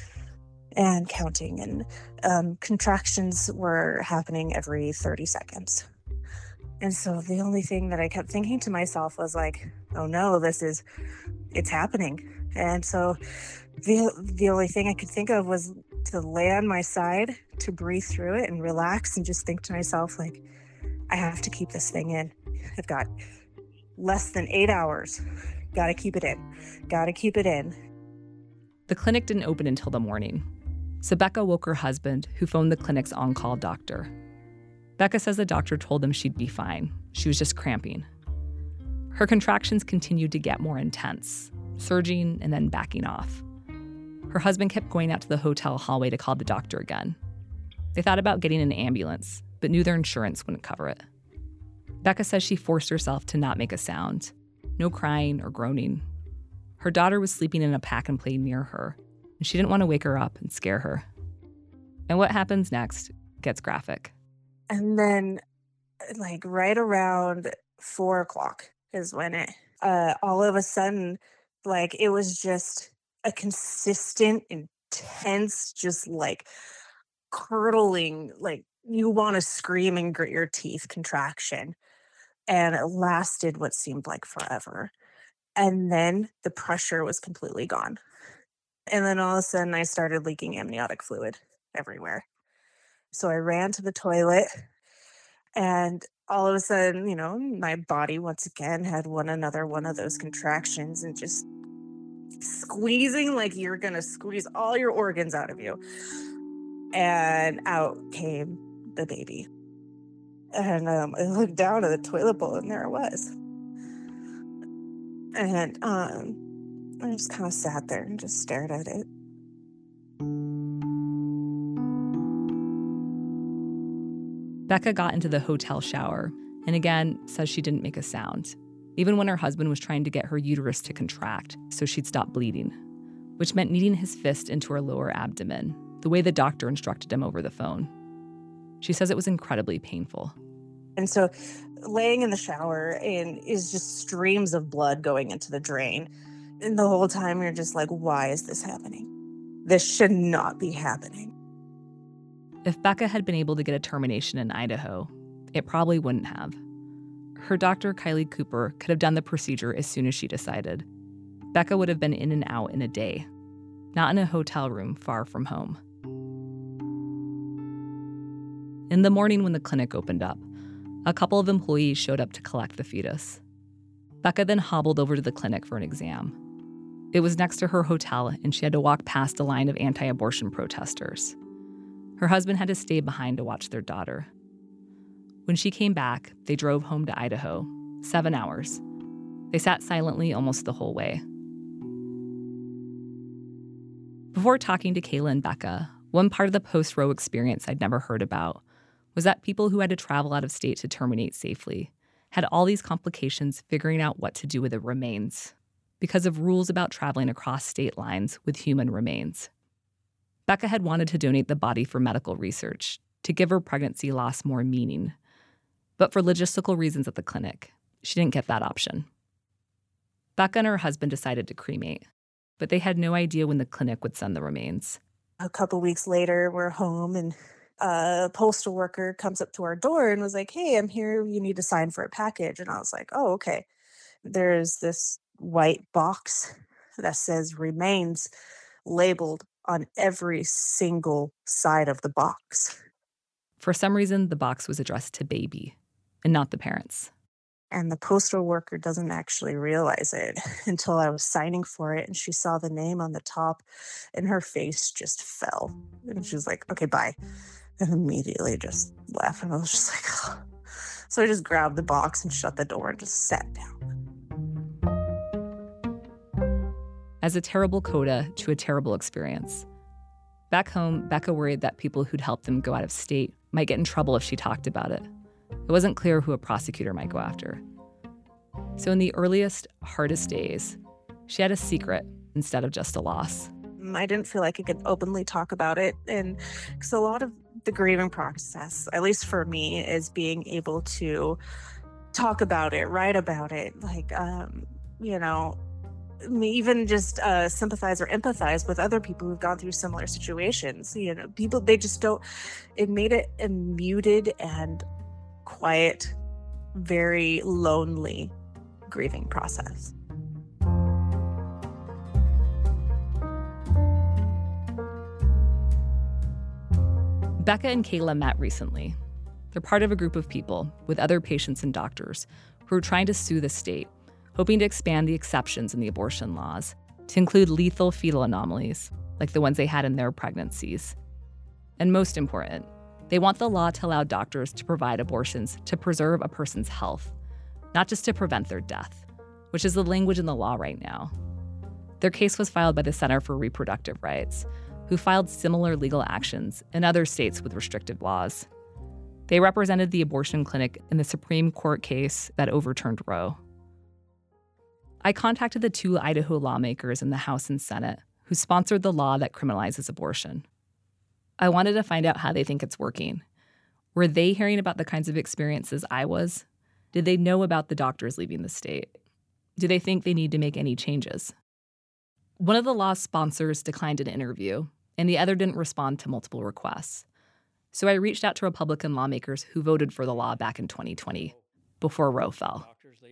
and counting. And um, contractions were happening every thirty seconds. And so the only thing that I kept thinking to myself was like, oh no, this is, it's happening. And so the the only thing I could think of was to lay on my side, to breathe through it and relax and just think to myself, like, I have to keep this thing in. I've got less than eight hours. Got to keep it in. Got to keep it in. The clinic didn't open until the morning. So Becca woke her husband, who phoned the clinic's on-call doctor. Becca says the doctor told them she'd be fine. She was just cramping. Her contractions continued to get more intense, surging and then backing off. Her husband kept going out to the hotel hallway to call the doctor again. They thought about getting an ambulance, but knew their insurance wouldn't cover it. Becca says she forced herself to not make a sound. No crying or groaning. Her daughter was sleeping in a pack and play near her, and she didn't want to wake her up and scare her. And what happens next gets graphic. And then, like, right around four o'clock is when it, uh, all of a sudden, like, it was just a consistent, intense, just, like, curdling, like, you want to scream and grit your teeth contraction. And it lasted what seemed like forever. And then the pressure was completely gone. And then all of a sudden, I started leaking amniotic fluid everywhere. So I ran to the toilet, and all of a sudden, you know, my body once again had one another one of those contractions and just squeezing like you're going to squeeze all your organs out of you. And out came the baby. And um, I looked down at the toilet bowl, and there it was. And um, I just kind of sat there and just stared at it. Becca got into the hotel shower and again says she didn't make a sound, even when her husband was trying to get her uterus to contract so she'd stop bleeding, which meant kneading his fist into her lower abdomen, the way the doctor instructed him over the phone. She says it was incredibly painful. And so laying in the shower and is just streams of blood going into the drain. And the whole time you're just like, why is this happening? This should not be happening. If Becca had been able to get a termination in Idaho, it probably wouldn't have. Her doctor, Kylie Cooper, could have done the procedure as soon as she decided. Becca would have been in and out in a day, not in a hotel room far from home. In the morning when the clinic opened up, a couple of employees showed up to collect the fetus. Becca then hobbled over to the clinic for an exam. It was next to her hotel, and she had to walk past a line of anti-abortion protesters. Her husband had to stay behind to watch their daughter. When she came back, they drove home to Idaho, seven hours. They sat silently almost the whole way. Before talking to Kayla and Becca, one part of the post-Roe experience I'd never heard about was that people who had to travel out of state to terminate safely had all these complications figuring out what to do with the remains because of rules about traveling across state lines with human remains. Becca had wanted to donate the body for medical research to give her pregnancy loss more meaning. But for logistical reasons at the clinic, she didn't get that option. Becca and her husband decided to cremate, but they had no idea when the clinic would send the remains. A couple weeks later, we're home and a postal worker comes up to our door and was like, "Hey, I'm here. You need to sign for a package." And I was like, "Oh, okay." There's this white box that says remains labeled on every single side of the box. For some reason, the box was addressed to baby and not the parents. And the postal worker doesn't actually realize it until I was signing for it and she saw the name on the top and her face just fell. And she was like, "Okay, bye." And immediately just left. And I was just like, oh. So I just grabbed the box and shut the door and just sat down. As a terrible coda to a terrible experience. Back home, Becca worried that people who'd helped them go out of state might get in trouble if she talked about it. It wasn't clear who a prosecutor might go after. So in the earliest, hardest days, she had a secret instead of just a loss. I didn't feel like I could openly talk about it. And because a lot of the grieving process, at least for me, is being able to talk about it, write about it, like, um, you know, even just uh, sympathize or empathize with other people who've gone through similar situations. You know, people, they just don't, it made it a muted and quiet, very lonely grieving process. Becca and Kayla met recently. They're part of a group of people with other patients and doctors who are trying to sue the state, hoping to expand the exceptions in the abortion laws to include lethal fetal anomalies, like the ones they had in their pregnancies. And most important, they want the law to allow doctors to provide abortions to preserve a person's health, not just to prevent their death, which is the language in the law right now. Their case was filed by the Center for Reproductive Rights, who filed similar legal actions in other states with restrictive laws. They represented the abortion clinic in the Supreme Court case that overturned Roe. I contacted the two Idaho lawmakers in the House and Senate who sponsored the law that criminalizes abortion. I wanted to find out how they think it's working. Were they hearing about the kinds of experiences I was? Did they know about the doctors leaving the state? Do they think they need to make any changes? One of the law's sponsors declined an interview, and the other didn't respond to multiple requests. So I reached out to Republican lawmakers who voted for the law back in twenty twenty, before Roe fell.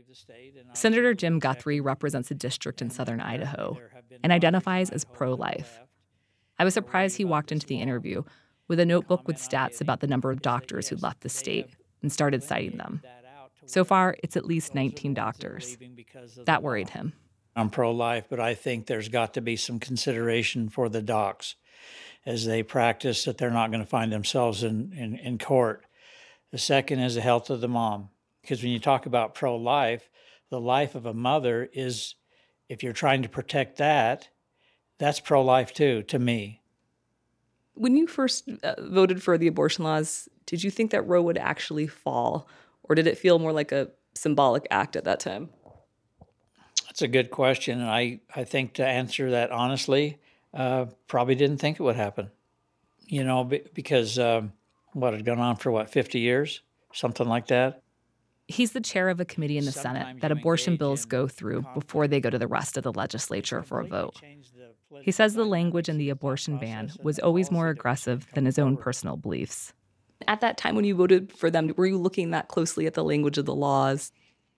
Senator Jim Guthrie represents a district in southern Idaho and identifies as pro-life. I was surprised he walked into the interview with a notebook with stats about the number of doctors who'd left the state and started citing them. So far, it's at least nineteen doctors. That worried him. I'm pro-life, but I think there's got to be some consideration for the docs as they practice that they're not going to find themselves in, in, in court. The second is the health of the mom. Because when you talk about pro-life, the life of a mother is, if you're trying to protect that, that's pro-life too, to me. When you first uh, voted for the abortion laws, did you think that Roe would actually fall? Or did it feel more like a symbolic act at that time? That's a good question. And I, I think to answer that honestly, uh, probably didn't think it would happen. You know, because um, what had gone on for, what, fifty years? Something like that. He's the chair of a committee in the Senate that abortion bills go through before they go to the rest of the legislature for a vote. He says the language in the abortion ban was always more aggressive than his own personal beliefs. At that time when you voted for them, were you looking that closely at the language of the laws?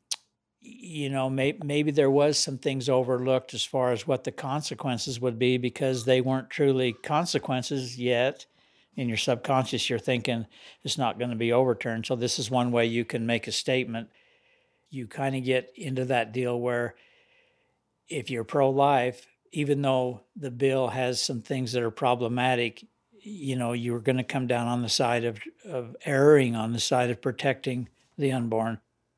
You know, may, maybe there was some things overlooked as far as what the consequences would be because they weren't truly consequences yet. In your subconscious, you're thinking it's not going to be overturned. So this is one way you can make a statement. You kind of get into that deal where if you're pro-life, even though the bill has some things that are problematic, you know, you're going to come down on the side of, of erring on the side of protecting the unborn.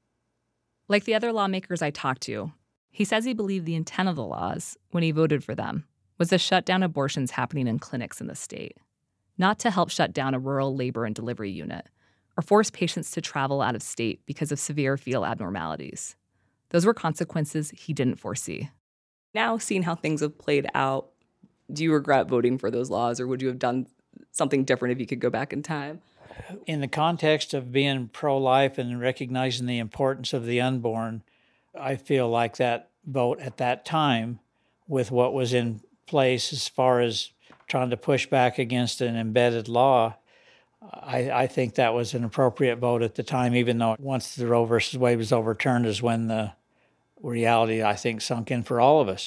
Like the other lawmakers I talked to, he says he believed the intent of the laws, when he voted for them, was to shut down abortions happening in clinics in the state. Not to help shut down a rural labor and delivery unit, or force patients to travel out of state because of severe fetal abnormalities. Those were consequences he didn't foresee. Now, seeing how things have played out, do you regret voting for those laws, or would you have done something different if you could go back in time? In the context of being pro-life and recognizing the importance of the unborn, I feel like that vote at that time, with what was in place as far as trying to push back against an embedded law, I, I think that was an appropriate vote at the time, even though once the Roe versus Wade was overturned is when the reality, I think, sunk in for all of us.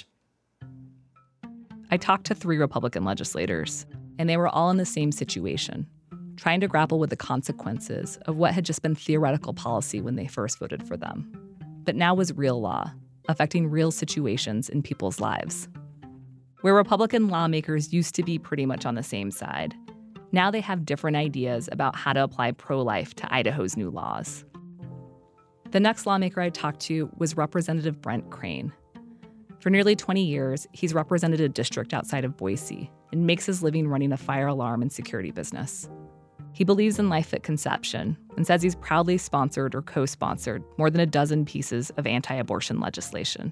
I talked to three Republican legislators, and they were all in the same situation, trying to grapple with the consequences of what had just been theoretical policy when they first voted for them, but now was real law, affecting real situations in people's lives. Where Republican lawmakers used to be pretty much on the same side, now they have different ideas about how to apply pro-life to Idaho's new laws. The next lawmaker I talked to was Representative Brent Crane. For nearly twenty years, he's represented a district outside of Boise and makes his living running a fire alarm and security business. He believes in life at conception and says he's proudly sponsored or co-sponsored more than a dozen pieces of anti-abortion legislation.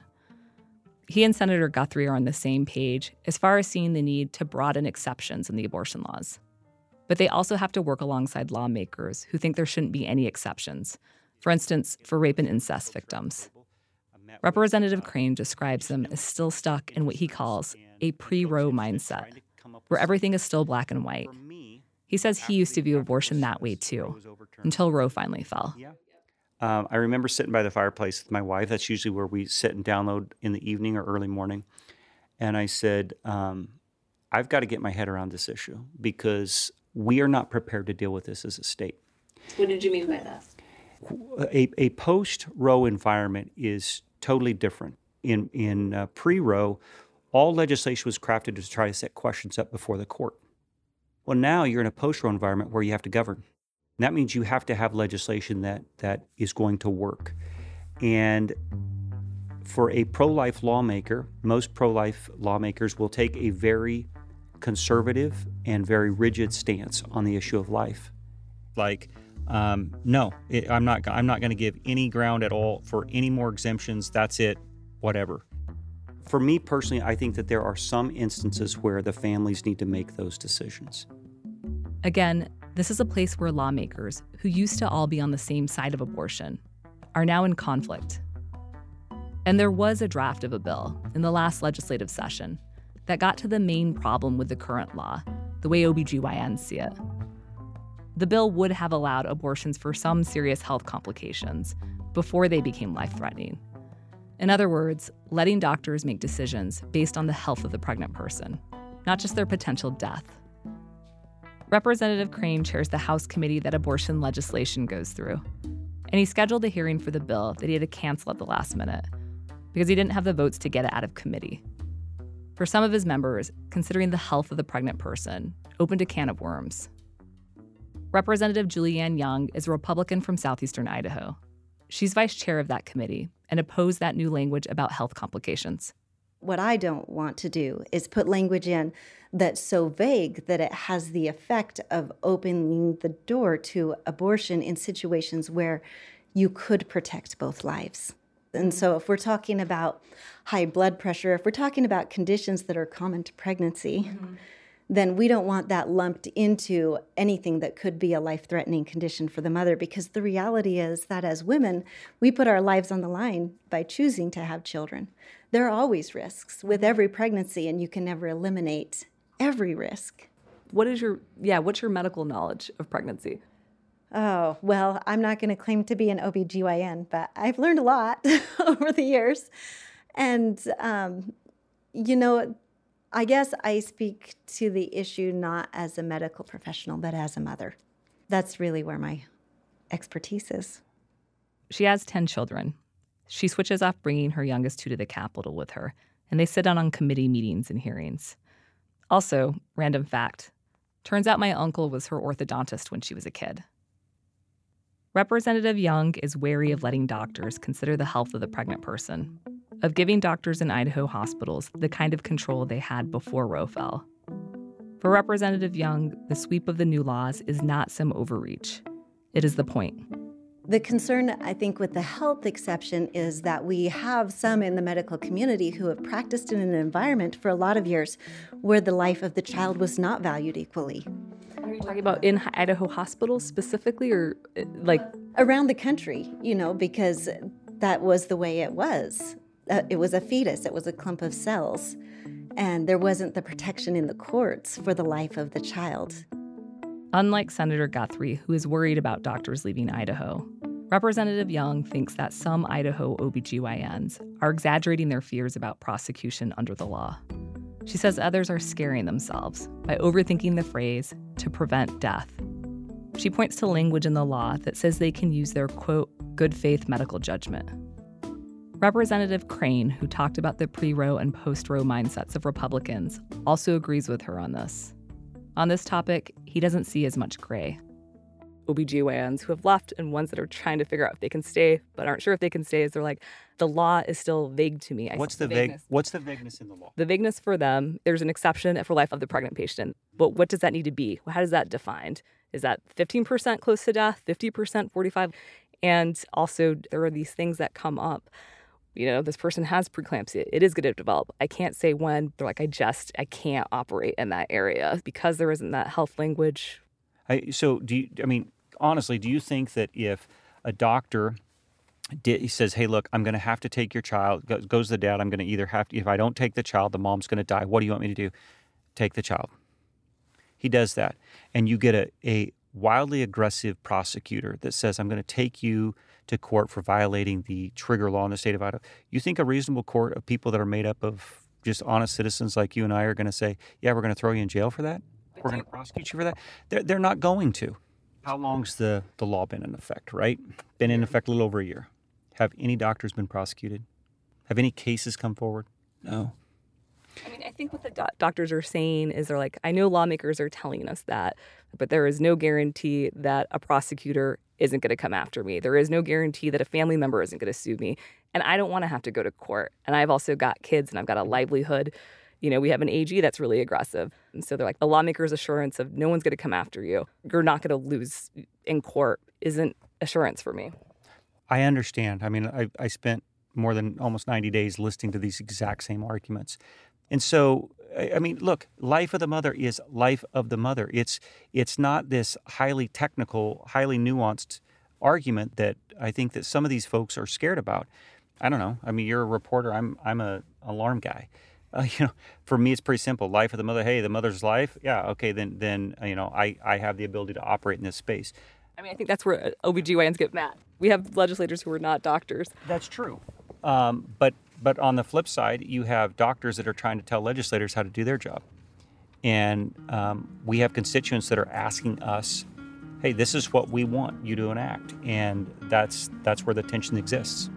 He and Senator Guthrie are on the same page as far as seeing the need to broaden exceptions in the abortion laws. But they also have to work alongside lawmakers who think there shouldn't be any exceptions, for instance, for rape and incest victims. Representative Crane describes them as still stuck in what he calls a pre-Roe mindset, where everything is still black and white. He says he used to view abortion that way too, until Roe finally fell. Um, I remember sitting by the fireplace with my wife. That's usually where we sit and download in the evening or early morning. And I said, um, I've got to get my head around this issue because we are not prepared to deal with this as a state. What did you mean by that? A, a post-Roe environment is totally different. In, in uh, pre-Roe, all legislation was crafted to try to set questions up before the court. Well, now you're in a post-Roe environment where you have to govern. And that means you have to have legislation that, that is going to work. And for a pro-life lawmaker, most pro-life lawmakers will take a very conservative and very rigid stance on the issue of life. Like, um, no, it, I'm not, I'm not going to give any ground at all for any more exemptions. That's it, whatever. For me personally, I think that there are some instances where the families need to make those decisions. Again, this is a place where lawmakers, who used to all be on the same side of abortion, are now in conflict. And there was a draft of a bill in the last legislative session that got to the main problem with the current law, the way O B G Y Ns see it. The bill would have allowed abortions for some serious health complications before they became life-threatening. In other words, letting doctors make decisions based on the health of the pregnant person, not just their potential death. Representative Crane chairs the House committee that abortion legislation goes through, and he scheduled a hearing for the bill that he had to cancel at the last minute because he didn't have the votes to get it out of committee. For some of his members, considering the health of the pregnant person opened a can of worms. Representative Julianne Young is a Republican from southeastern Idaho. She's vice chair of that committee and opposed that new language about health complications. What I don't want to do is put language in that's so vague that it has the effect of opening the door to abortion in situations where you could protect both lives. And so if we're talking about high blood pressure, if we're talking about conditions that are common to pregnancy, mm-hmm. then we don't want that lumped into anything that could be a life-threatening condition for the mother, because the reality is that as women, we put our lives on the line by choosing to have children. There are always risks with every pregnancy, and you can never eliminate every risk. What is your, yeah, what's your medical knowledge of pregnancy? Oh, well, I'm not going to claim to be an O B G Y N, but I've learned a lot over the years. And, um, you know, I guess I speak to the issue not as a medical professional, but as a mother. That's really where my expertise is. She has ten children. She switches off bringing her youngest two to the Capitol with her, and they sit down on committee meetings and hearings. Also, random fact, turns out my uncle was her orthodontist when she was a kid. Representative Young is wary of letting doctors consider the health of the pregnant person, of giving doctors in Idaho hospitals the kind of control they had before Roe fell. For Representative Young, the sweep of the new laws is not some overreach. It is the point. The concern, I think, with the health exception is that we have some in the medical community who have practiced in an environment for a lot of years where the life of the child was not valued equally. Are you talking about in Idaho hospitals specifically, or like around the country, you know, because that was the way it was. Uh, it was a fetus, it was a clump of cells, and there wasn't the protection in the courts for the life of the child. Unlike Senator Guthrie, who is worried about doctors leaving Idaho, Representative Young thinks that some Idaho O B G Y Ns are exaggerating their fears about prosecution under the law. She says others are scaring themselves by overthinking the phrase, to prevent death. She points to language in the law that says they can use their, quote, good faith medical judgment. Representative Crane, who talked about the pre-Roe and post-Roe mindsets of Republicans, also agrees with her on this. On this topic, he doesn't see as much gray. O B G Y Ns who have left and ones that are trying to figure out if they can stay but aren't sure if they can stay is they're like, the law is still vague to me. I What's the vague? What's the vagueness in the law? The vagueness for them, there's an exception for life of the pregnant patient. But what does that need to be? How does that defined? Is that fifteen percent close to death, fifty percent, forty-five? And also there are these things that come up. You know, this person has preeclampsia. It is going to develop. I can't say when. They're like, I just, I can't operate in that area because there isn't that health language. I, so do you, I mean, honestly, do you think that if a doctor did, he says, hey, look, I'm going to have to take your child, goes the dad, I'm going to either have to, if I don't take the child, the mom's going to die. What do you want me to do? Take the child. He does that. And you get a, a wildly aggressive prosecutor that says, I'm going to take you to court for violating the trigger law in the state of Idaho. You think a reasonable court of people that are made up of just honest citizens like you and I are going to say, yeah, we're going to throw you in jail for that? We're going to prosecute you for that? They're, they're not going to. How long's the, the law been in effect, right? Been in effect a little over a year. Have any doctors been prosecuted? Have any cases come forward? No. I mean, I think what the do- doctors are saying is they're like, I know lawmakers are telling us that, but there is no guarantee that a prosecutor isn't going to come after me. There is no guarantee that a family member isn't going to sue me. And I don't want to have to go to court. And I've also got kids and I've got a livelihood. You know, we have an A G that's really aggressive. And so they're like, a lawmaker's assurance of no one's going to come after you. You're not going to lose in court isn't assurance for me. I understand. I mean, I, I spent more than almost ninety days listening to these exact same arguments. And so, I mean, look, life of the mother is life of the mother. It's it's not this highly technical, highly nuanced argument that I think that some of these folks are scared about. I don't know. I mean, you're a reporter. I'm I'm a alarm guy. Uh, you know, for me, it's pretty simple. Life of the mother. Hey, the mother's life. Yeah. Okay. Then then you know, I I have the ability to operate in this space. I mean, I think that's where O B G Y Ns get mad. We have legislators who are not doctors. That's true. Um, but but on the flip side, you have doctors that are trying to tell legislators how to do their job. And um, we have constituents that are asking us, hey, this is what we want you to enact. And that's that's where the tension exists.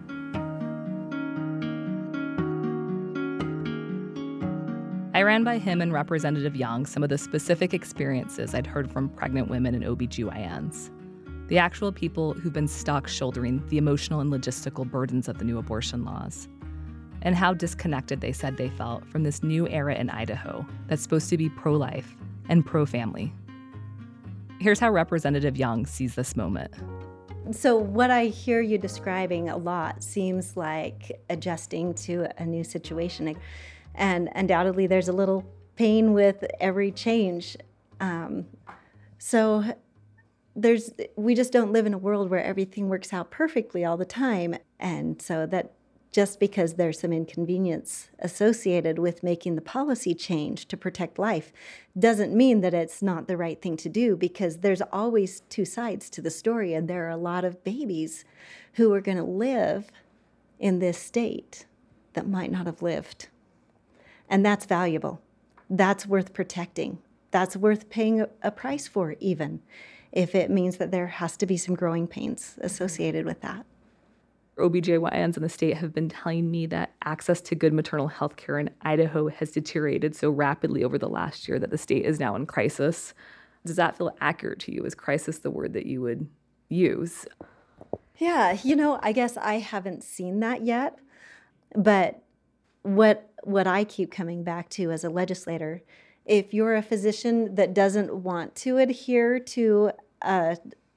I ran by him and Representative Young some of the specific experiences I'd heard from pregnant women and O B G Y Ns. The actual people who've been stuck shouldering the emotional and logistical burdens of the new abortion laws, and how disconnected they said they felt from this new era in Idaho that's supposed to be pro-life and pro-family. Here's how Representative Young sees this moment. So what I hear you describing a lot seems like adjusting to a new situation. And undoubtedly there's a little pain with every change. Um, so there's we just don't live in a world where everything works out perfectly all the time. And so that just because there's some inconvenience associated with making the policy change to protect life doesn't mean that it's not the right thing to do, because there's always two sides to the story. And there are a lot of babies who are going to live in this state that might not have lived. And that's valuable. That's worth protecting. That's worth paying a, a price for, even if it means that there has to be some growing pains associated with that. O B G Y Ns in the state have been telling me that access to good maternal health care in Idaho has deteriorated so rapidly over the last year that the state is now in crisis. Does that feel accurate to you? Is crisis the word that you would use? Yeah, you know, I guess I haven't seen that yet. But what what I keep coming back to as a legislator, if you're a physician that doesn't want to adhere to a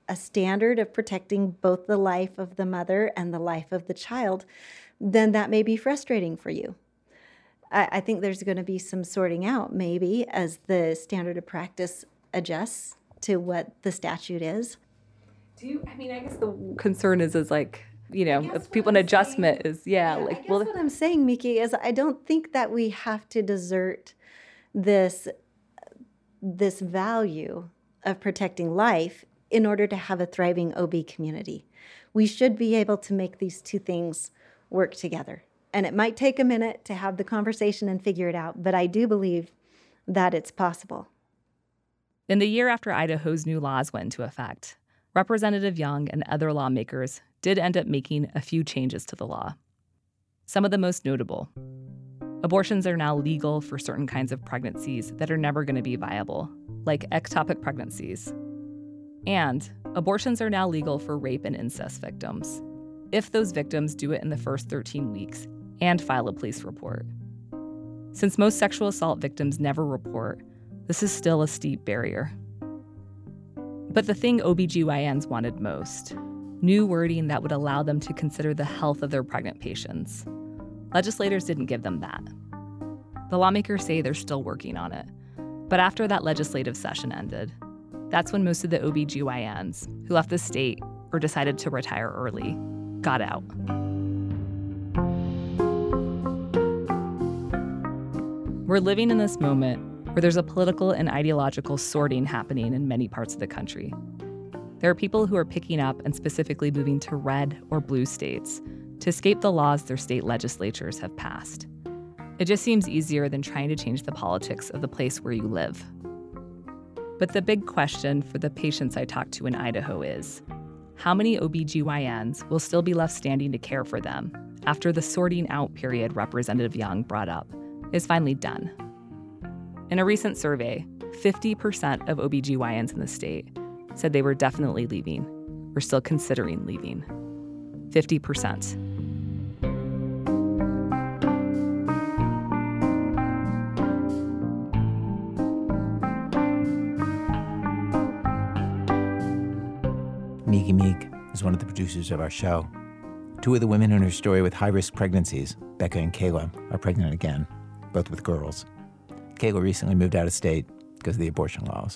a standard of protecting both the life of the mother and the life of the child, then that may be frustrating for you. I, I think there's going to be some sorting out maybe as the standard of practice adjusts to what the statute is. Do you, I mean, I guess the concern is, is like, you know, if people in adjustment is, yeah, yeah like, I guess well, what I'm saying, Miki, is I don't think that we have to desert this, this value of protecting life in order to have a thriving O B community. We should be able to make these two things work together. And it might take a minute to have the conversation and figure it out, but I do believe that it's possible. In the year after Idaho's new laws went into effect, Representative Young and other lawmakers did end up making a few changes to the law. Some of the most notable: abortions are now legal for certain kinds of pregnancies that are never going to be viable, like ectopic pregnancies. And abortions are now legal for rape and incest victims, if those victims do it in the first thirteen weeks and file a police report. Since most sexual assault victims never report, this is still a steep barrier. But the thing O B G Y Ns wanted most: new wording that would allow them to consider the health of their pregnant patients. Legislators didn't give them that. The lawmakers say they're still working on it. But after that legislative session ended, that's when most of the O B G Y Ns who left the state or decided to retire early got out. We're living in this moment where there's a political and ideological sorting happening in many parts of the country. There are people who are picking up and specifically moving to red or blue states to escape the laws their state legislatures have passed. It just seems easier than trying to change the politics of the place where you live. But the big question for the patients I talked to in Idaho is, how many O B G Y Ns will still be left standing to care for them after the sorting out period Representative Young brought up is finally done? In a recent survey, fifty percent of O B G Y Ns in the state said they were definitely leaving or still considering leaving. fifty percent. Miki Meek is one of the producers of our show. Two of the women in her story with high-risk pregnancies, Becca and Kayla, are pregnant again, both with girls. Kayla recently moved out of state because of the abortion laws.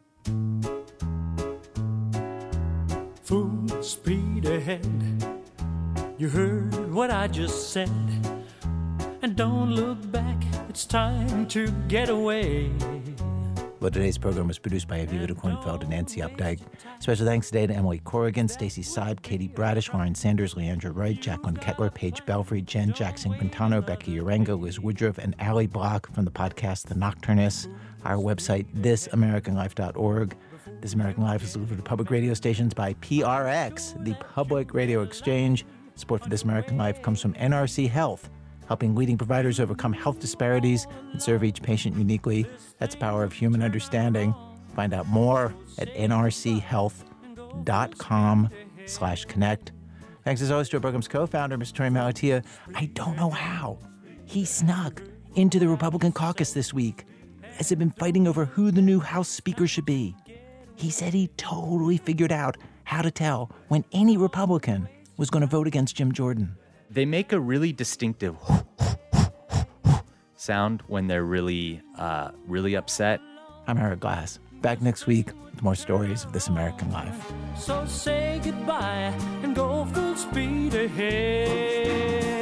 Full speed ahead. You heard what I just said. And don't look back, it's time to get away. Well, today's program was produced by Aviva de Kornfeld and Nancy Updike. Special thanks today to Emily Corrigan, Stacey Seib, Katie Bradish, Lauren Sanders, Leandra Wright, Jacqueline Kettler, Paige Belfry, Jen Jackson Quintano, Becky Urenga, Liz Woodruff, and Allie Block from the podcast The Nocturnists. Our website, this american life dot org. This American Life is delivered to public radio stations by P R X, the Public Radio Exchange. Support for This American Life comes from N R C Health, helping leading providers overcome health disparities and serve each patient uniquely. That's the power of human understanding. Find out more at nrchealth.com slash connect. Thanks as always to our program's co-founder, Mister Torey Malatia. I don't know how he snuck into the Republican caucus this week as they've been fighting over who the new House Speaker should be. He said he totally figured out how to tell when any Republican was going to vote against Jim Jordan. They make a really distinctive sound when they're really, uh, really upset. I'm Eric Glass. Back next week with more stories of This American Life. So say goodbye and go full speed ahead.